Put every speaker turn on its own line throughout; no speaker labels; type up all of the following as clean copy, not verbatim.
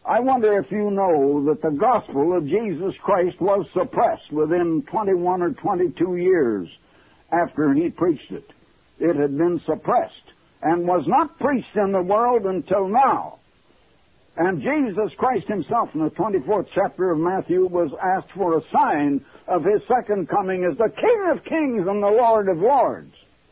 I wonder if you know that the gospel of Jesus Christ was suppressed within 21 or 22 years after he preached it. It had been suppressed and was not preached in the world until now. And Jesus Christ himself in the 24th chapter of Matthew was asked for a sign of his second coming as the King of Kings and the Lord of Lords.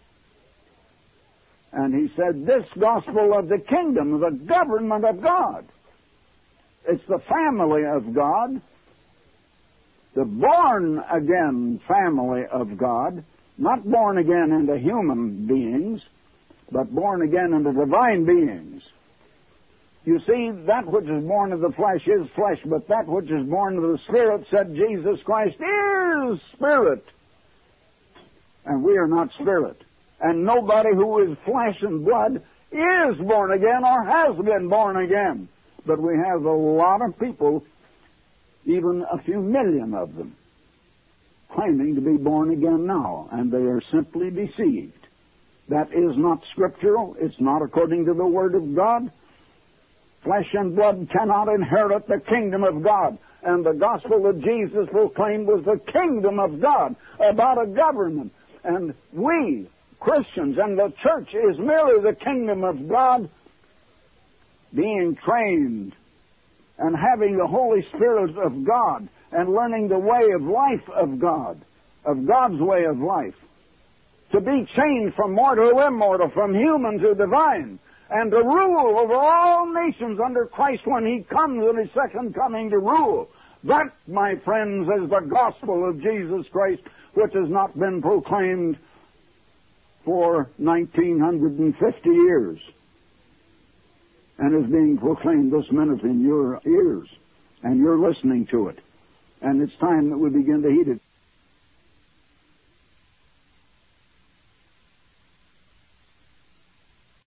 And he said, this gospel of the kingdom, the government of God. It's the family of God, the born-again family of God, not born again into human beings, but born again into divine beings. You see, that which is born of the flesh is flesh, but that which is born of the Spirit, said Jesus Christ, is Spirit. And we are not Spirit. And nobody who is flesh and blood is born again or has been born again. But we have a lot of people, even a few million of them, claiming to be born again now, and they are simply deceived. That is not scriptural. It's not according to the Word of God. Flesh and blood cannot inherit the kingdom of God. And the gospel that Jesus proclaimed was the kingdom of God, about a government. And we, Christians, and the church is merely the kingdom of God, being trained and having the Holy Spirit of God and learning the way of life of God, of God's way of life, to be changed from mortal to immortal, from human to divine, and to rule over all nations under Christ when he comes in his second coming to rule. That, my friends, is the gospel of Jesus Christ, which has not been proclaimed for 1950 years. And is being proclaimed this minute in your ears. And you're listening to it. And it's time that we begin to heed it.